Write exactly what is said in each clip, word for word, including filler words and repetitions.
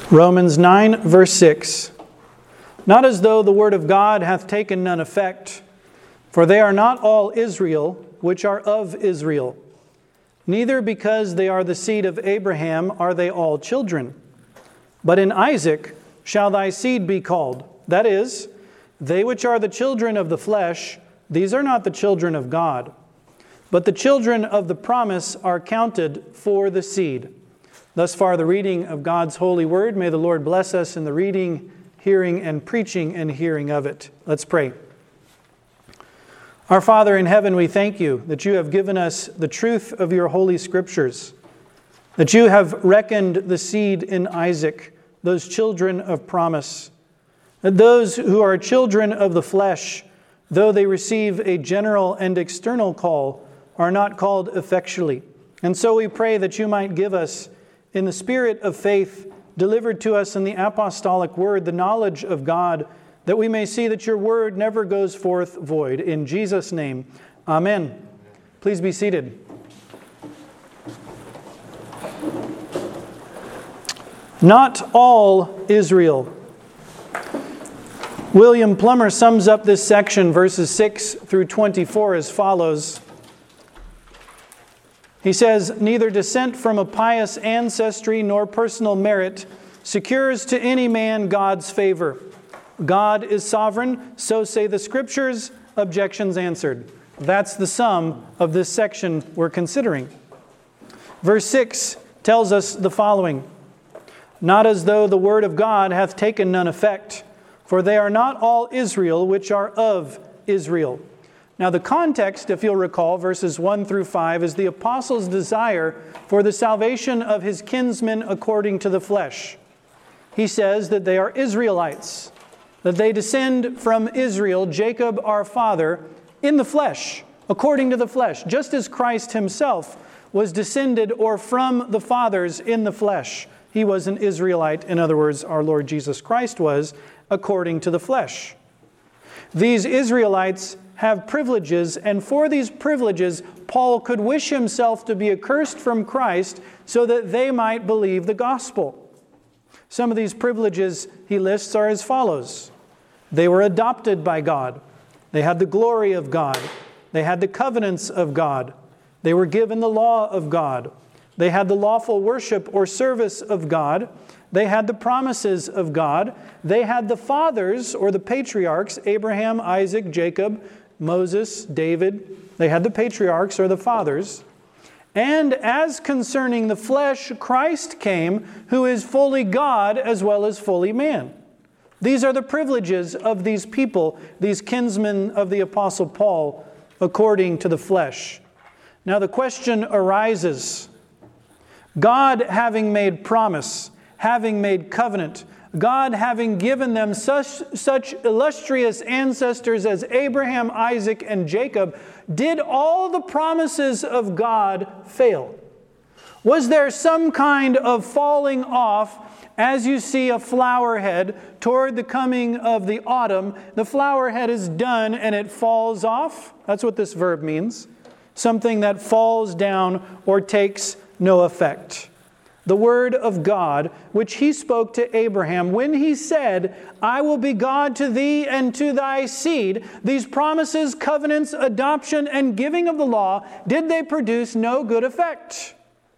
Romans nine, verse six. Not as though the word of God hath taken none effect, for they are not all Israel, which are of Israel. Neither because they are the seed of Abraham are they all children. But in Isaac shall thy seed be called. That is, they which are the children of the flesh, these are not the children of God. But the children of the promise are counted for the seed. Thus far the reading of God's holy word. May the Lord bless us in the reading, hearing, and preaching and hearing of it. Let's pray. Our Father in heaven, we thank you that you have given us the truth of your holy scriptures, that you have reckoned the seed in Isaac, those children of promise, that those who are children of the flesh, though they receive a general and external call, are not called effectually. And so we pray that you might give us, in the spirit of faith delivered to us in the apostolic word, the knowledge of God, that we may see that your word never goes forth void. In Jesus' name, amen. Please be seated. Not all Israel. William Plummer sums up this section, verses six through twenty-four, as follows. He says, neither descent from a pious ancestry nor personal merit secures to any man God's favor. God is sovereign, so say the Scriptures, objections answered. That's the sum of this section we're considering. Verse six tells us the following. Not as though the word of God hath taken none effect, for they are not all Israel which are of Israel. Now the context, if you'll recall, verses one through five, is the apostle's desire for the salvation of his kinsmen according to the flesh. He says that they are Israelites, that they descend from Israel, Jacob our father, in the flesh, according to the flesh, just as Christ himself was descended or from the fathers in the flesh. He was an Israelite, in other words, our Lord Jesus Christ was, according to the flesh. These Israelites have privileges, and for these privileges, Paul could wish himself to be accursed from Christ so that they might believe the gospel. Some of these privileges he lists are as follows. They were adopted by God. They had the glory of God. They had the covenants of God. They were given the law of God. They had the lawful worship or service of God. They had the promises of God. They had the fathers or the patriarchs, Abraham, Isaac, Jacob, Moses, David. They had the patriarchs or the fathers. And as concerning the flesh, Christ came, who is fully God as well as fully man. These are the privileges of these people, these kinsmen of the Apostle Paul, according to the flesh. Now the question arises, God having made promise, having made covenant, God having given them such, such illustrious ancestors as Abraham, Isaac, and Jacob, did all the promises of God fail? Was there some kind of falling off as you see a flower head toward the coming of the autumn? The flower head is done and it falls off. That's what this verb means. Something that falls down or takes no effect. The word of God, which he spoke to Abraham when he said, I will be God to thee and to thy seed. These promises, covenants, adoption, and giving of the law, did they produce no good effect?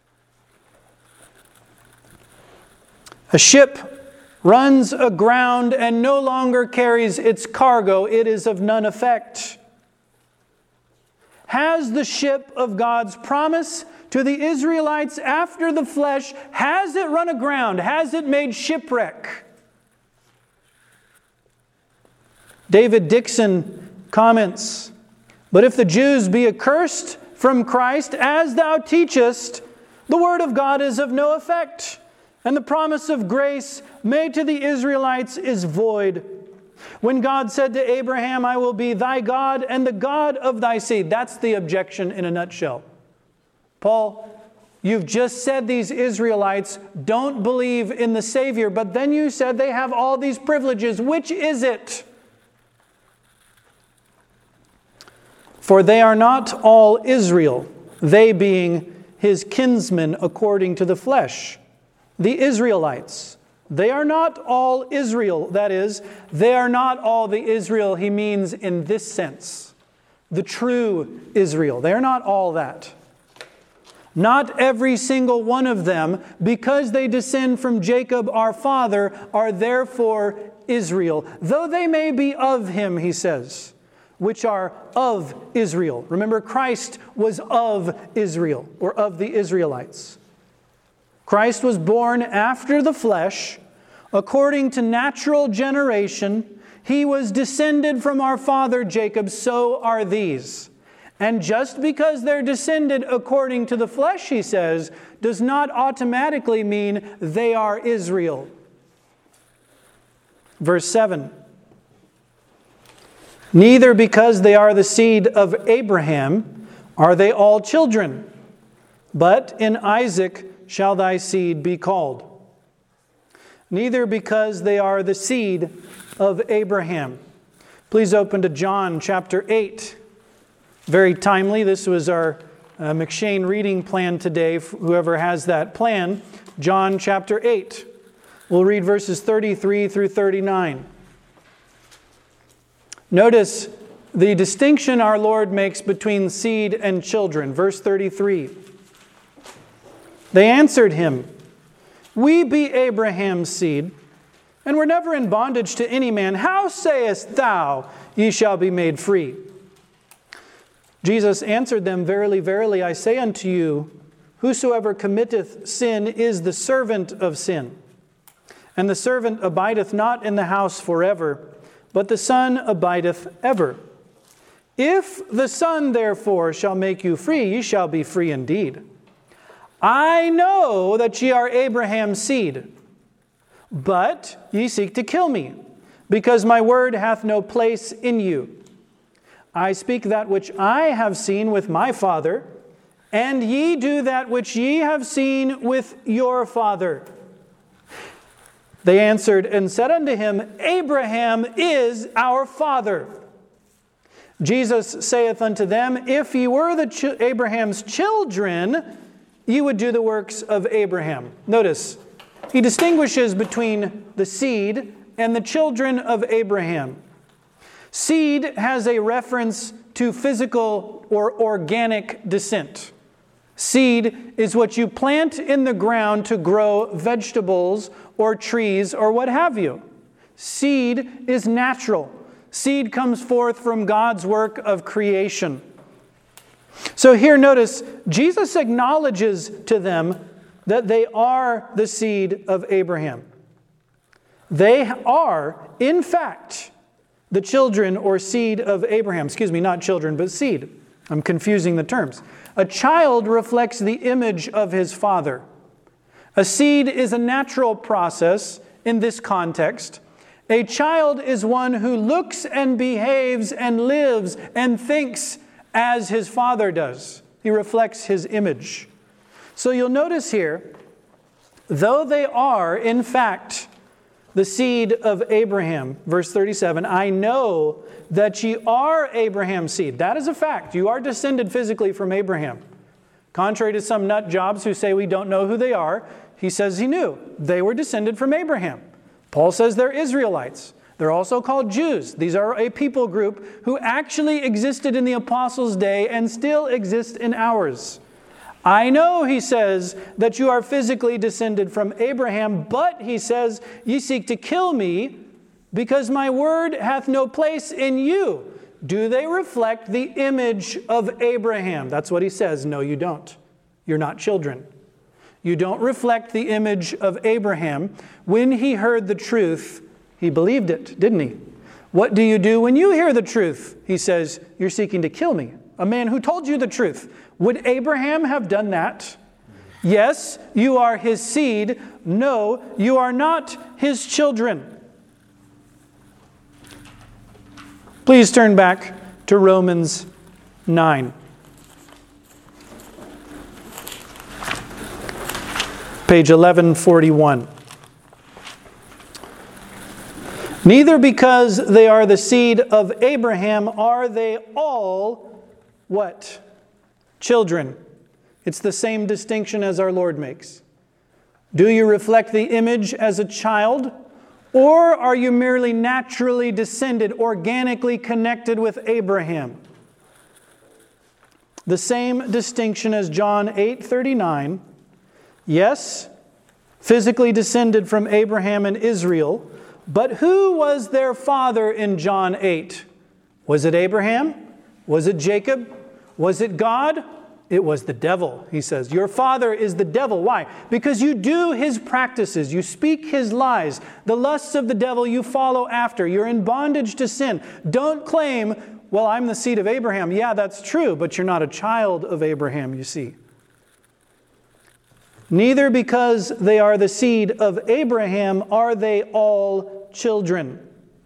A ship runs aground and no longer carries its cargo. It is of none effect. Has the ship of God's promise to the Israelites after the flesh, has it run aground? Has it made shipwreck? David Dixon comments, but if the Jews be accursed from Christ, as thou teachest, the word of God is of no effect, and the promise of grace made to the Israelites is void. When God said to Abraham, I will be thy God and the God of thy seed. That's the objection in a nutshell. Paul, you've just said these Israelites don't believe in the Savior, but then you said they have all these privileges. Which is it? For they are not all Israel, they being his kinsmen according to the flesh. The Israelites, They are not all Israel. That is, they are not all the Israel he means in this sense. The true Israel. They are not all that. Not every single one of them, because they descend from Jacob our father, are therefore Israel. Though they may be of him, he says, which are of Israel. Remember, Christ was of Israel, or of the Israelites. Christ was born after the flesh, according to natural generation. He was descended from our father Jacob, so are these. And just because they're descended according to the flesh, he says, does not automatically mean they are Israel. Verse seven. Neither because they are the seed of Abraham are they all children, but in Isaac shall thy seed be called. Neither because they are the seed of Abraham. Please open to John chapter eight. Very timely. This was our uh, McShane reading plan today. Whoever has that plan. John chapter eight. We'll read verses thirty-three through thirty-nine. Notice the distinction our Lord makes between seed and children. Verse thirty-three. They answered him, We be Abraham's seed, and were never in bondage to any man. How sayest thou, ye shall be made free? Jesus answered them, Verily, verily, I say unto you, whosoever committeth sin is the servant of sin. And the servant abideth not in the house forever, but the Son abideth ever. If the Son therefore shall make you free, ye shall be free indeed. I know that ye are Abraham's seed, but ye seek to kill me, because my word hath no place in you. I speak that which I have seen with my father, and ye do that which ye have seen with your father. They answered and said unto him, Abraham is our father. Jesus saith unto them, If ye were the ch- Abraham's children, ye would do the works of Abraham. Notice, he distinguishes between the seed and the children of Abraham. Seed has a reference to physical or organic descent. Seed is what you plant in the ground to grow vegetables or trees or what have you. Seed is natural. Seed comes forth from God's work of creation. So here notice, Jesus acknowledges to them that they are the seed of Abraham. They are, in fact, the children or seed of Abraham. Excuse me, not children, but seed. I'm confusing the terms. A child reflects the image of his father. A seed is a natural process in this context. A child is one who looks and behaves and lives and thinks as his father does. He reflects his image. So you'll notice here, though they are, in fact, the seed of Abraham, verse thirty-seven, I know that ye are Abraham's seed. That is a fact. You are descended physically from Abraham. Contrary to some nut jobs who say we don't know who they are, he says he knew. They were descended from Abraham. Paul says they're Israelites. They're also called Jews. These are a people group who actually existed in the apostles' day and still exist in ours. I know, he says, that you are physically descended from Abraham, but, he says, ye seek to kill me because my word hath no place in you. Do they reflect the image of Abraham? That's what he says. No, you don't. You're not children. You don't reflect the image of Abraham. When he heard the truth, he believed it, didn't he? What do you do when you hear the truth? He says, you're seeking to kill me. A man who told you the truth. Would Abraham have done that? Yes, you are his seed. No, you are not his children. Please turn back to Romans nine. Page eleven forty-one. Neither because they are the seed of Abraham are they all what? Children. It's the same distinction as our Lord makes. Do you reflect the image as a child? Or are you merely naturally descended, organically connected with Abraham? The same distinction as John eight thirty-nine. Yes, physically descended from Abraham and Israel, but who was their father in John eight? Was it Abraham? Was it Jacob? Was it God? It was the devil, he says. Your father is the devil. Why? Because you do his practices. You speak his lies. The lusts of the devil you follow after. You're in bondage to sin. Don't claim, well, I'm the seed of Abraham. Yeah, that's true, but you're not a child of Abraham, you see. Neither because they are the seed of Abraham are they all children.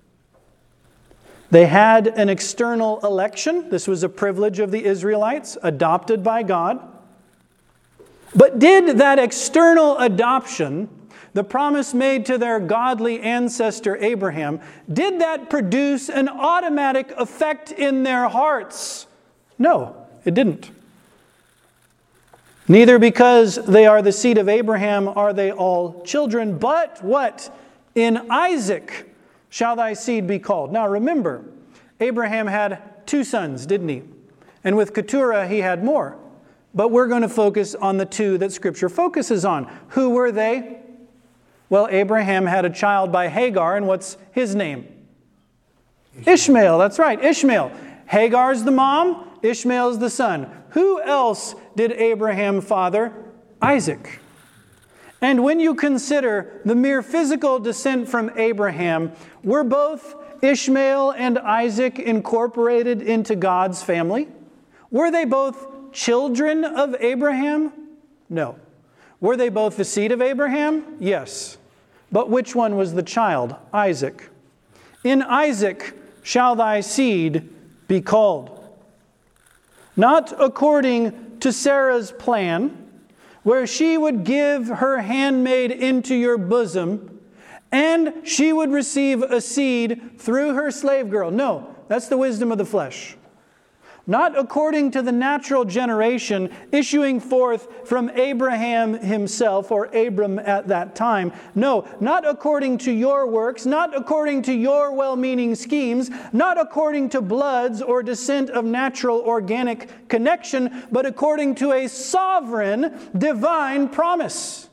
They had an external election. This was a privilege of the Israelites, adopted by God. But did that external adoption, the promise made to their godly ancestor Abraham, did that produce an automatic effect in their hearts? No, it didn't. Neither because they are the seed of Abraham are they all children, but what? In Isaac shall thy seed be called. Now remember, Abraham had two sons, didn't he? And with Keturah he had more. But we're going to focus on the two that Scripture focuses on. Who were they? Well, Abraham had a child by Hagar, and what's his name? Ishmael, Ishmael that's right, Ishmael. Hagar's the mom, Ishmael's the son. Who else did Abraham father? Isaac. And when you consider the mere physical descent from Abraham, were both Ishmael and Isaac incorporated into God's family? Were they both children of Abraham? No. Were they both the seed of Abraham? Yes. But which one was the child? Isaac. In Isaac shall thy seed be called. Not according to Sarah's plan, where she would give her handmaid into your bosom, and she would receive a seed through her slave girl. No, that's the wisdom of the flesh. Not according to the natural generation issuing forth from Abraham himself, or Abram at that time. No, not according to your works, not according to your well-meaning schemes, not according to bloods or descent of natural organic connection, but according to a sovereign divine promise.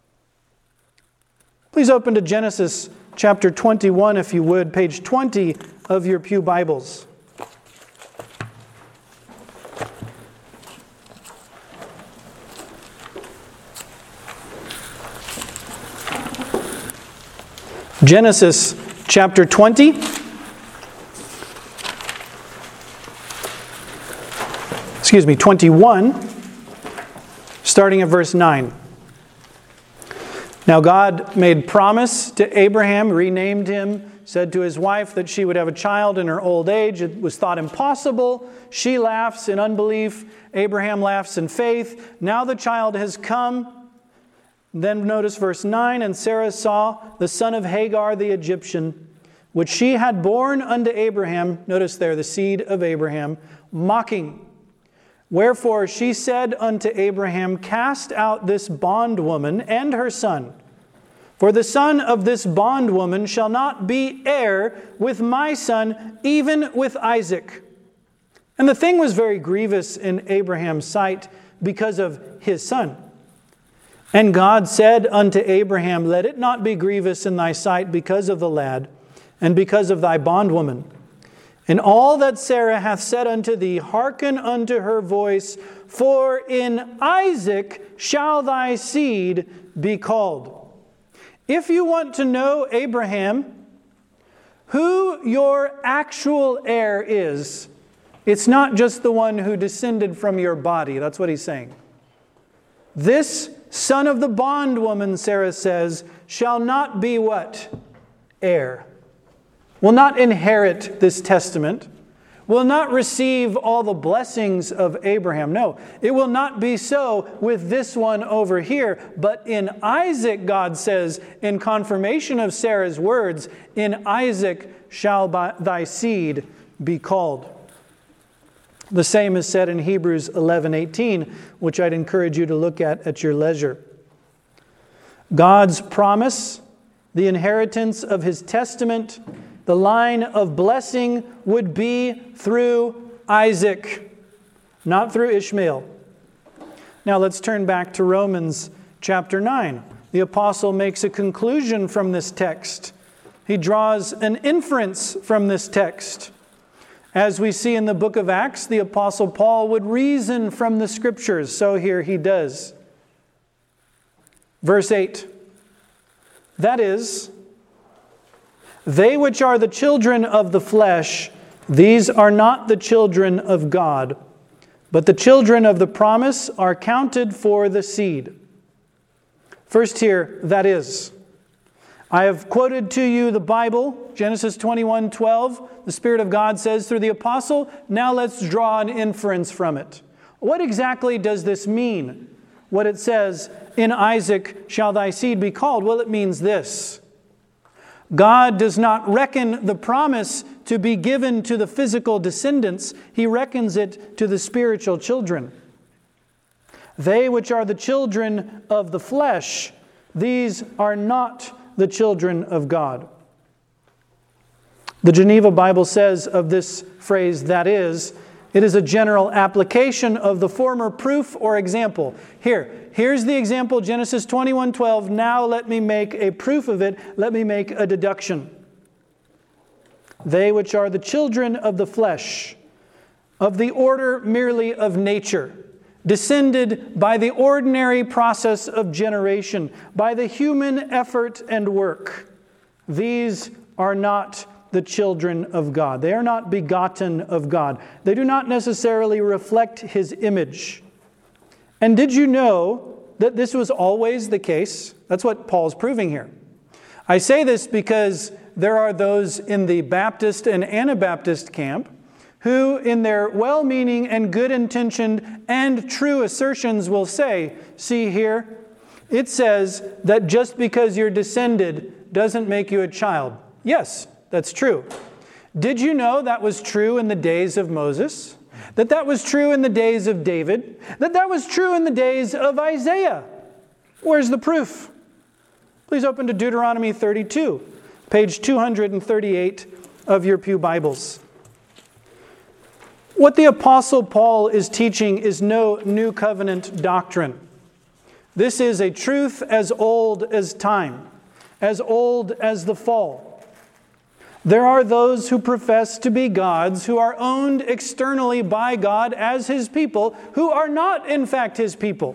Please open to Genesis chapter twenty-one, if you would, page twenty of your pew Bibles. Genesis chapter twenty. Excuse me, twenty-one, starting at verse nine. Now God made promise to Abraham, renamed him, said to his wife that she would have a child in her old age. It was thought impossible. She laughs in unbelief. Abraham laughs in faith. Now the child has come. Then notice verse nine, and Sarah saw the son of Hagar the Egyptian, which she had borne unto Abraham, notice there, the seed of Abraham, mocking. Wherefore she said unto Abraham, cast out this bondwoman and her son, for the son of this bondwoman shall not be heir with my son, even with Isaac. And the thing was very grievous in Abraham's sight because of his son. And God said unto Abraham, let it not be grievous in thy sight because of the lad, and because of thy bondwoman. And all that Sarah hath said unto thee, hearken unto her voice, for in Isaac shall thy seed be called. If you want to know, Abraham, who your actual heir is, it's not just the one who descended from your body. That's what he's saying. This son of the bondwoman, Sarah says, shall not be what? Heir. Will not inherit this testament. Will not receive all the blessings of Abraham. No, it will not be so with this one over here. But in Isaac, God says, in confirmation of Sarah's words, in Isaac shall thy seed be called. The same is said in Hebrews eleven eighteen, which I'd encourage you to look at at your leisure. God's promise, the inheritance of his testament, the line of blessing would be through Isaac, not through Ishmael. Now let's turn back to Romans chapter nine. The apostle makes a conclusion from this text. He draws an inference from this text. As we see in the book of Acts, the apostle Paul would reason from the scriptures. So here he does. Verse eight. That is, they which are the children of the flesh, these are not the children of God, but the children of the promise are counted for the seed. First here, that is. I have quoted to you the Bible, Genesis twenty-one twelve. The Spirit of God says through the apostle, now let's draw an inference from it. What exactly does this mean? What it says, in Isaac shall thy seed be called. Well, it means this. God does not reckon the promise to be given to the physical descendants. He reckons it to the spiritual children. They which are the children of the flesh, these are not the children of God. The Geneva Bible says of this phrase, that is, it is a general application of the former proof or example. Here, here's the example, Genesis twenty-one twelve. Now let me make a proof of it. Let me make a deduction. They which are the children of the flesh, of the order merely of nature, descended by the ordinary process of generation, by the human effort and work, these are not the children of God. They are not begotten of God. They do not necessarily reflect his image. And did you know that this was always the case? That's what Paul's proving here. I say this because there are those in the Baptist and Anabaptist camp who, in their well-meaning and good-intentioned and true assertions, will say, see here, it says that just because you're descended doesn't make you a child. Yes, that's true. Did you know that was true in the days of Moses? That that was true in the days of David? That that was true in the days of Isaiah? Where's the proof? Please open to Deuteronomy thirty-two, page two hundred thirty-eight of your pew Bibles. What the Apostle Paul is teaching is no new covenant doctrine. This is a truth as old as time, as old as the fall. There are those who profess to be gods, who are owned externally by God as his people, who are not in fact his people.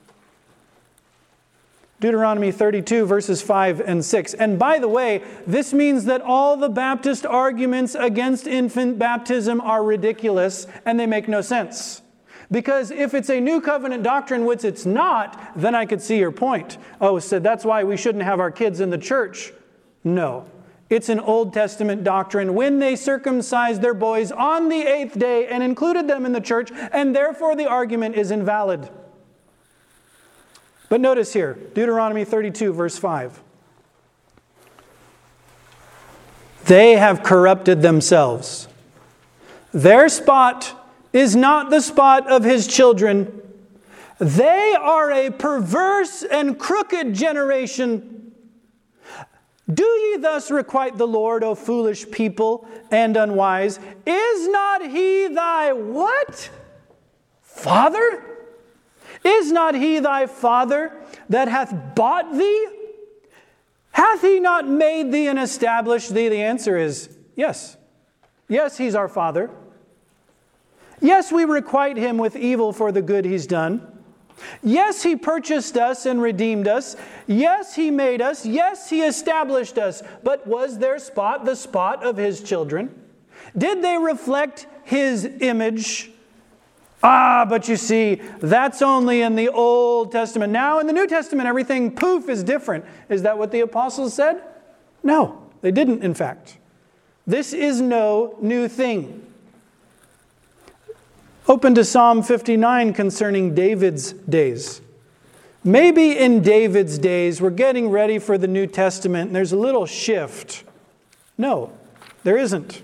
Deuteronomy thirty-two, verses five and six. And by the way, this means that all the Baptist arguments against infant baptism are ridiculous and they make no sense. Because if it's a new covenant doctrine, which it's not, then I could see your point. Oh, so that's why we shouldn't have our kids in the church. No. It's an Old Testament doctrine when they circumcised their boys on the eighth day and included them in the church, and therefore the argument is invalid. But notice here, Deuteronomy thirty-two, verse five. They have corrupted themselves. Their spot is not the spot of his children. They are a perverse and crooked generation. Do ye thus requite the Lord, O foolish people and unwise? Is not he thy what? Father? Is not he thy father that hath bought thee? Hath he not made thee and established thee? The answer is yes. Yes, he's our father. Yes, we requite him with evil for the good he's done. Yes, he purchased us and redeemed us. Yes, he made us. Yes, he established us. But was their spot the spot of his children? Did they reflect his image? Ah, but you see, that's only in the Old Testament. Now in the New Testament, everything, poof, is different. Is that what the apostles said? No, they didn't, in fact. This is no new thing. Open to Psalm fifty-nine concerning David's days. Maybe in David's days, we're getting ready for the New Testament, and there's a little shift. No, there isn't.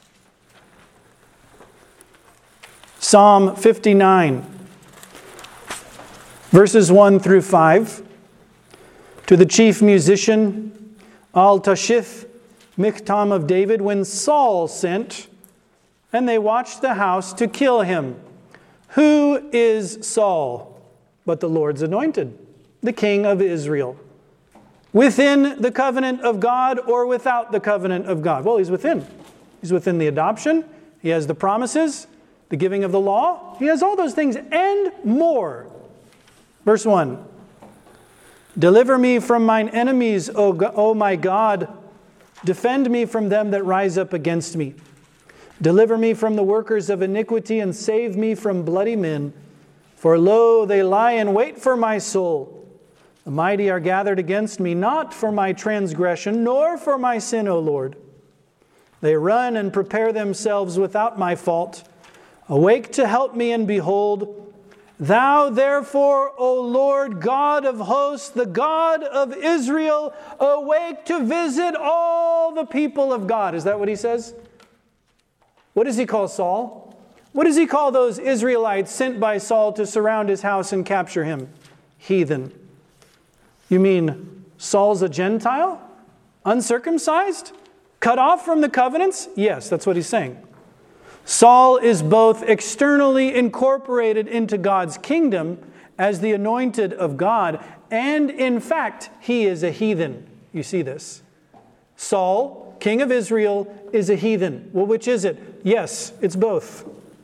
Psalm fifty-nine, verses one through five. to the chief musician, Al-Tashith, Michtam of David, when Saul sent, and they watched the house to kill him. Who is Saul but the Lord's anointed, the king of Israel? Within the covenant of God or without the covenant of God? Well, he's within. He's within the adoption. He has the promises, the giving of the law. He has all those things and more. Verse one. Deliver me from mine enemies, O, God, O my God. Defend me from them that rise up against me. Deliver me from the workers of iniquity and save me from bloody men. For lo, they lie in wait for my soul. The mighty are gathered against me, not for my transgression, nor for my sin, O Lord. They run and prepare themselves without my fault. Awake to help me, and behold, Thou therefore, O Lord God of hosts, the God of Israel, awake to visit all the people of God. Is that what he says? What does he call Saul? What does he call those Israelites sent by Saul to surround his house and capture him? Heathen. You mean Saul's a Gentile? Uncircumcised? Cut off from the covenants? Yes, that's what he's saying. Saul is both externally incorporated into God's kingdom as the anointed of God, and in fact, he is a heathen. You see this. Saul, king of Israel, is a heathen. Well, which is it? Yes, it's both.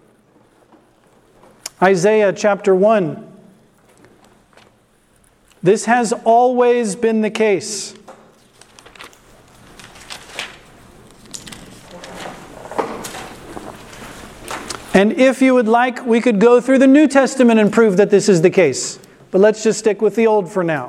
Isaiah chapter one. This has always been the case. And if you would like, we could go through the New Testament and prove that this is the case. But let's just stick with the Old for now.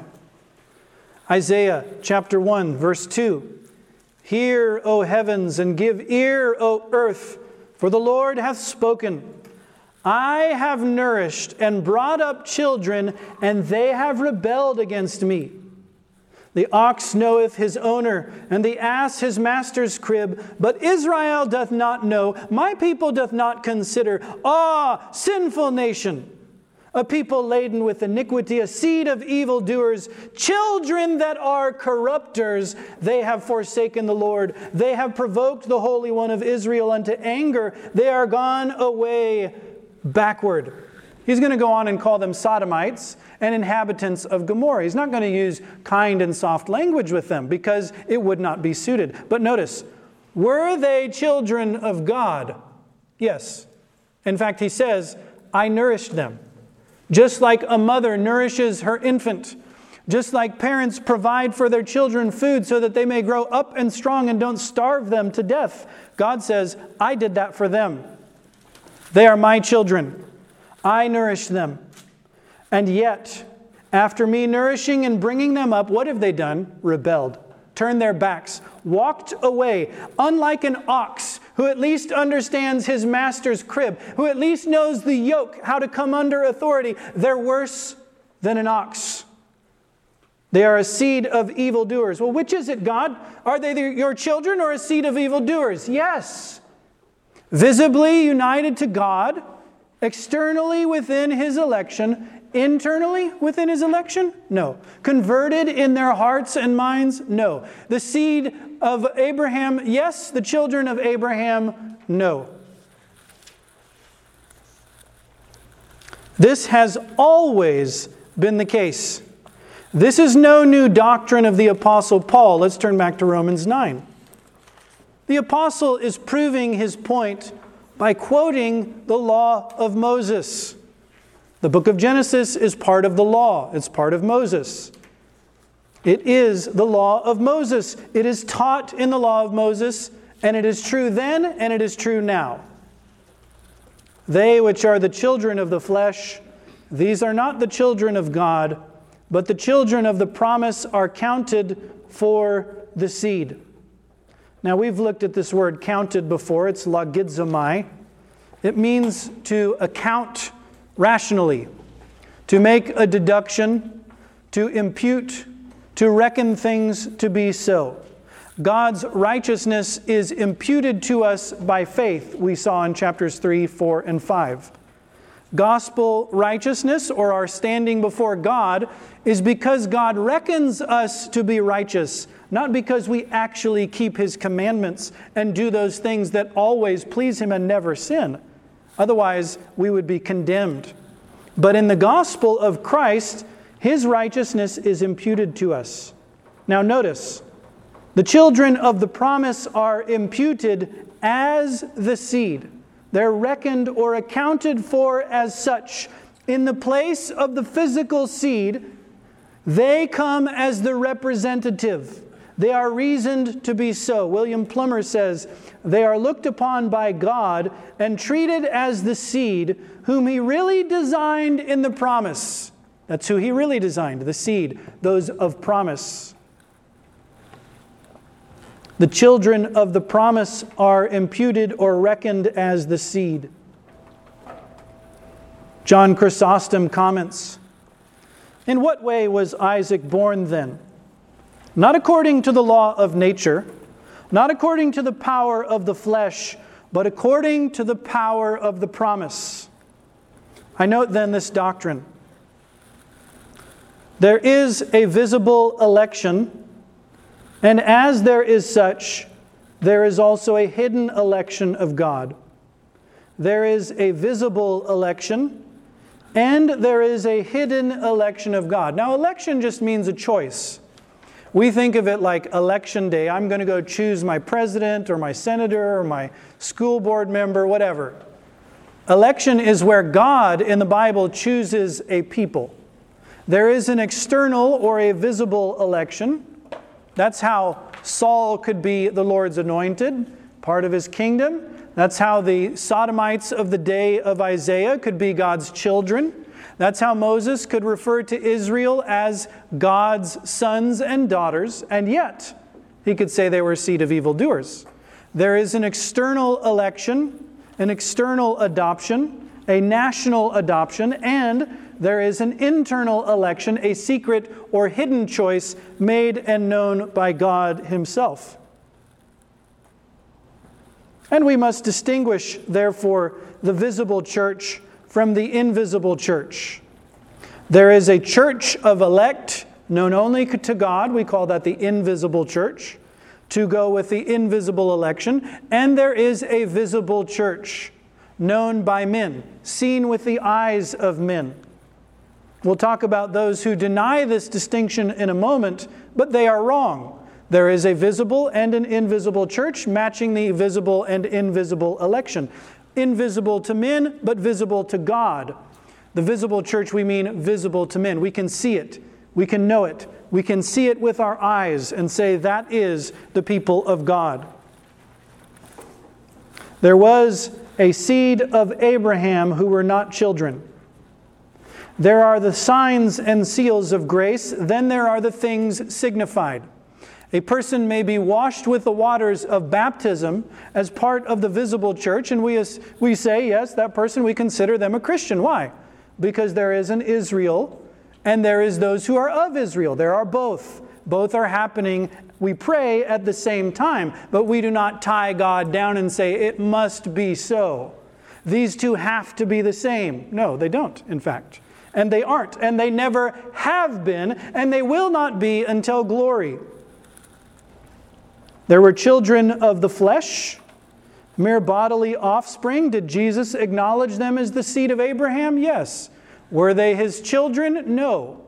Isaiah chapter one, verse two. Hear, O heavens, and give ear, O earth, for the Lord hath spoken. I have nourished and brought up children, and they have rebelled against me. The ox knoweth his owner, and the ass his master's crib. But Israel doth not know, my people doth not consider. Ah, sinful nation, a people laden with iniquity, a seed of evildoers, children that are corrupters. They have forsaken the Lord. They have provoked the Holy One of Israel unto anger. They are gone away backward. He's going to go on and call them sodomites and inhabitants of Gomorrah. He's not going to use kind and soft language with them because it would not be suited. But notice, were they children of God? Yes. In fact, he says, I nourished them. Just like a mother nourishes her infant. Just like parents provide for their children food so that they may grow up and strong and don't starve them to death. God says, I did that for them. They are my children. I nourished them. And yet, after me nourishing and bringing them up, what have they done? Rebelled. Turned their backs. Walked away. Unlike an ox who at least understands his master's crib. Who at least knows the yoke, how to come under authority. They're worse than an ox. They are a seed of evildoers. Well, which is it, God? Are they your children or a seed of evildoers? Yes. Visibly united to God, externally within His election, internally within His election? No. Converted in their hearts and minds? No. The seed of Abraham? Yes. The children of Abraham? No. This has always been the case. This is no new doctrine of the Apostle Paul. Let's turn back to Romans nine. The apostle is proving his point by quoting the law of Moses. The book of Genesis is part of the law. It's part of Moses. It is the law of Moses. It is taught in the law of Moses, and it is true then, and it is true now. They which are the children of the flesh, these are not the children of God, but the children of the promise are counted for the seed. Now, we've looked at this word counted before. It's logizomai. It means to account rationally, to make a deduction, to impute, to reckon things to be so. God's righteousness is imputed to us by faith, we saw in chapters three, four, and five. Gospel righteousness, or our standing before God, is because God reckons us to be righteous, not because we actually keep His commandments and do those things that always please Him and never sin. Otherwise, we would be condemned. But in the gospel of Christ, His righteousness is imputed to us. Now notice, the children of the promise are imputed as the seed. They're reckoned or accounted for as such. In the place of the physical seed, they come as the representative. They are reasoned to be so. William Plummer says, they are looked upon by God and treated as the seed whom He really designed in the promise. That's who He really designed, the seed, those of promise. The children of the promise are imputed or reckoned as the seed. John Chrysostom comments, in what way was Isaac born then? Not according to the law of nature, not according to the power of the flesh, but according to the power of the promise. I note then this doctrine. There is a visible election, and as there is such, there is also a hidden election of God. There is a visible election, and there is a hidden election of God. Now, election just means a choice. We think of it like election day. I'm going to go choose my president or my senator or my school board member, whatever. Election is where God in the Bible chooses a people. There is an external or a visible election. That's how Saul could be the Lord's anointed, part of His kingdom. That's how the Sodomites of the day of Isaiah could be God's children. That's how Moses could refer to Israel as God's sons and daughters, and yet he could say they were a seed of evildoers. There is an external election, an external adoption, a national adoption, and there is an internal election, a secret or hidden choice made and known by God Himself. And we must distinguish, therefore, the visible church from the invisible church. There is a church of elect known only to God. We call that the invisible church, to go with the invisible election. And there is a visible church known by men, seen with the eyes of men. We'll talk about those who deny this distinction in a moment, but they are wrong. There is a visible and an invisible church matching the visible and invisible election. Invisible to men, but visible to God. The visible church, we mean visible to men. We can see it. We can know it. We can see it with our eyes and say that is the people of God. There was a seed of Abraham who were not children. There are the signs and seals of grace. Then there are the things signified. A person may be washed with the waters of baptism as part of the visible church, and we, we say, yes, that person, we consider them a Christian. Why? Because there is an Israel, and there is those who are of Israel. There are both. Both are happening, we pray, at the same time, but we do not tie God down and say, it must be so. These two have to be the same. No, they don't, in fact. And they aren't, and they never have been, and they will not be until glory. There were children of the flesh, mere bodily offspring. Did Jesus acknowledge them as the seed of Abraham? Yes. Were they His children? No.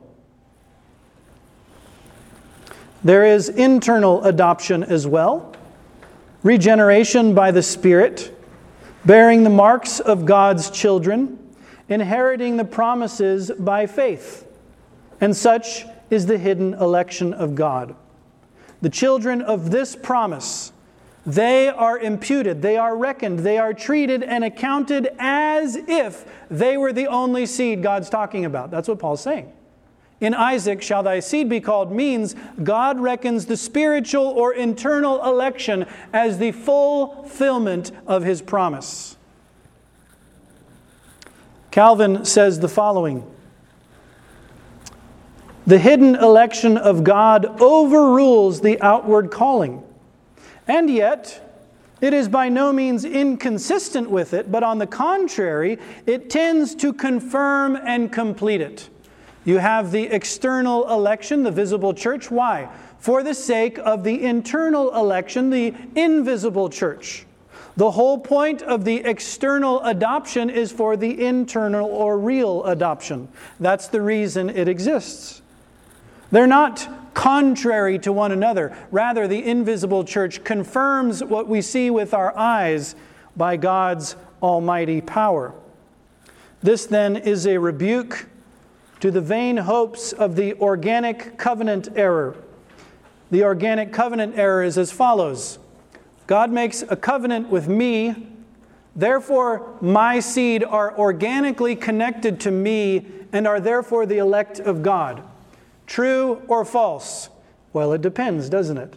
There is internal adoption as well. Regeneration by the Spirit, bearing the marks of God's children, inheriting the promises by faith. And such is the hidden election of God. The children of this promise, they are imputed, they are reckoned, they are treated and accounted as if they were the only seed God's talking about. That's what Paul's saying. In Isaac shall thy seed be called means God reckons the spiritual or internal election as the fulfillment of His promise. Calvin says the following: the hidden election of God overrules the outward calling. And yet, It is by no means inconsistent with it, but on the contrary, it tends to confirm and complete it. You have the external election, the visible church. Why? For the sake of the internal election, the invisible church. The whole point of the external adoption is for the internal or real adoption. That's the reason it exists. They're not contrary to one another. Rather, the invisible church confirms what we see with our eyes by God's almighty power. This then is a rebuke to the vain hopes of the organic covenant error. The organic covenant error is as follows. God makes a covenant with me, therefore my seed are organically connected to me and are therefore the elect of God. True or false? Well, it depends, doesn't it?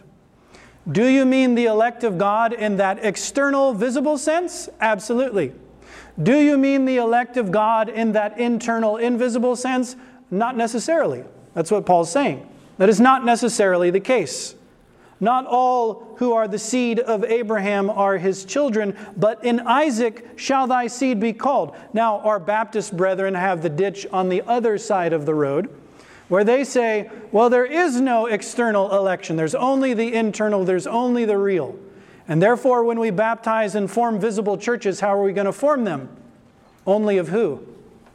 Do you mean the elect of God in that external, visible sense? Absolutely. Do you mean the elect of God in that internal, invisible sense? Not necessarily. That's what Paul's saying. That is not necessarily the case. Not all who are the seed of Abraham are his children, but in Isaac shall thy seed be called. Now, our Baptist brethren have the ditch on the other side of the road, where they say, well, there is no external election. There's only the internal. There's only the real. And therefore, when we baptize and form visible churches, how are we going to form them? Only of who?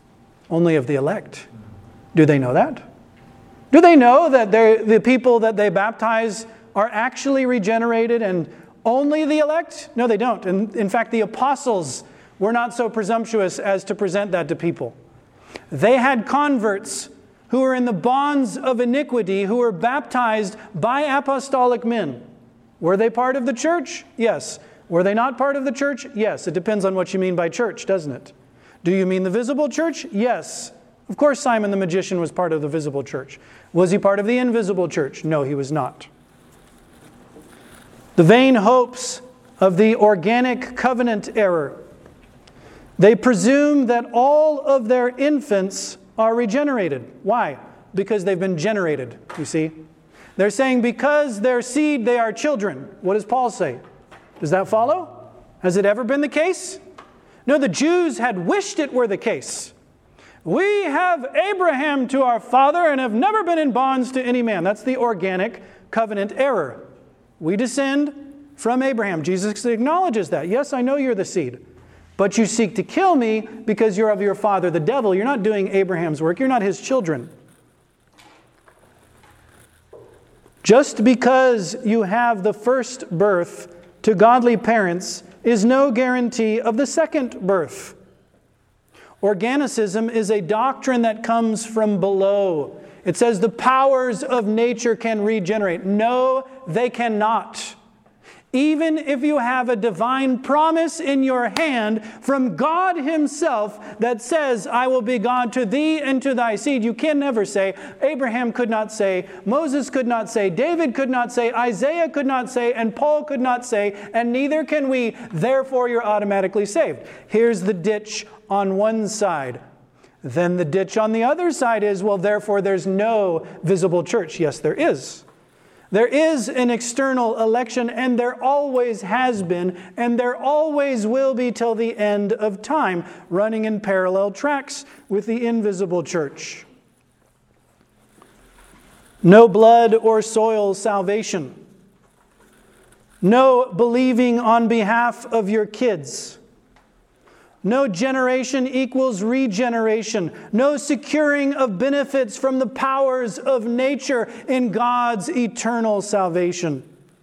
Only of the elect. Do they know that? Do they know that the people that they baptize are actually regenerated and only the elect? No, they don't. And in fact, the apostles were not so presumptuous as to present that to people. They had converts who were in the bonds of iniquity, who were baptized by apostolic men. Were they part of the church? Yes. Were they not part of the church? Yes. It depends on what you mean by church, doesn't it? Do you mean the visible church? Yes. Of course, Simon the magician was part of the visible church. Was he part of the invisible church? No, he was not. The vain hopes of the organic covenant error. They presume that all of their infants are regenerated. Why? Because they've been generated, you see. They're saying because their seed, they are children. What does Paul say? Does that follow? Has it ever been the case? No, the Jews had wished it were the case. We have Abraham to our father and have never been in bonds to any man. That's the organic covenant error. We descend from Abraham. Jesus acknowledges that. Yes, I know you're the seed. But you seek to kill me because you're of your father, the devil. You're not doing Abraham's work. You're not his children. Just because you have the first birth to godly parents is no guarantee of the second birth. Organicism is a doctrine that comes from below. It says the powers of nature can regenerate. No, they cannot. Even if you have a divine promise in your hand from God himself that says, I will be God to thee and to thy seed, you can never say, Abraham could not say, Moses could not say, David could not say, Isaiah could not say, and Paul could not say, and neither can we, therefore you're automatically saved. Here's the ditch on one side. Then the ditch on the other side is, well, therefore there's no visible church. Yes, there is. There is an external election, and there always has been, and there always will be till the end of time, running in parallel tracks with the invisible church. No blood or soil salvation. No believing on behalf of your kids. No generation equals regeneration. No securing of benefits from the powers of nature in God's eternal salvation.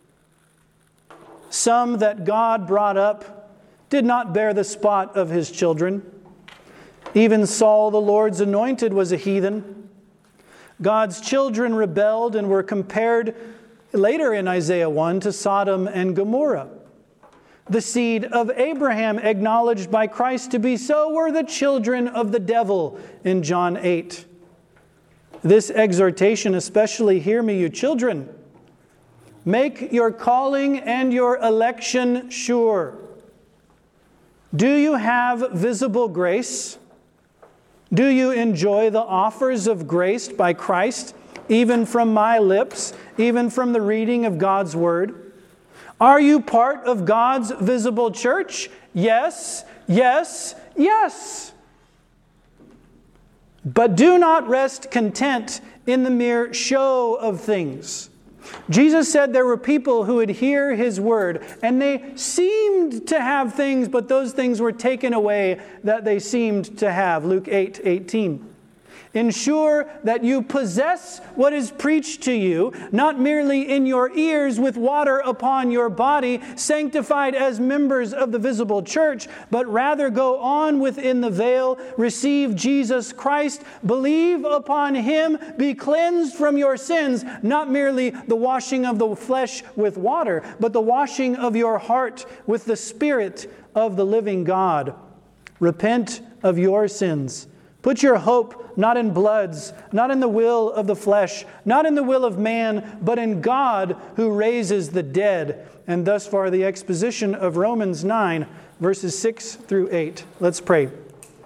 Some that God brought up did not bear the spot of his children. Even Saul, the Lord's anointed, was a heathen. God's children rebelled and were compared later in Isaiah one to Sodom and Gomorrah. The seed of Abraham, acknowledged by Christ to be so, were the children of the devil in John eight. This exhortation, especially, hear me, you children. Make your calling and your election sure. Do you have visible grace? Do you enjoy the offers of grace by Christ, even from my lips, even from the reading of God's Word? Are you part of God's visible church? Yes, yes, yes. But do not rest content in the mere show of things. Jesus said there were people who would hear His word, and they seemed to have things, but those things were taken away that they seemed to have. Luke eight eighteen. Ensure that you possess what is preached to you, not merely in your ears with water upon your body, sanctified as members of the visible church, but rather go on within the veil, receive Jesus Christ, believe upon Him, be cleansed from your sins, not merely the washing of the flesh with water, but the washing of your heart with the Spirit of the living God. Repent of your sins. Put your hope not in bloods, not in the will of the flesh, not in the will of man, but in God who raises the dead. And thus far the exposition of Romans nine, verses six through eight. Let's pray.